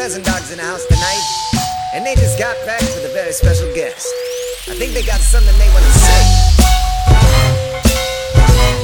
Pleasant Dogs in the house tonight, and they just got back with a very special guest. I think they got something they want to say.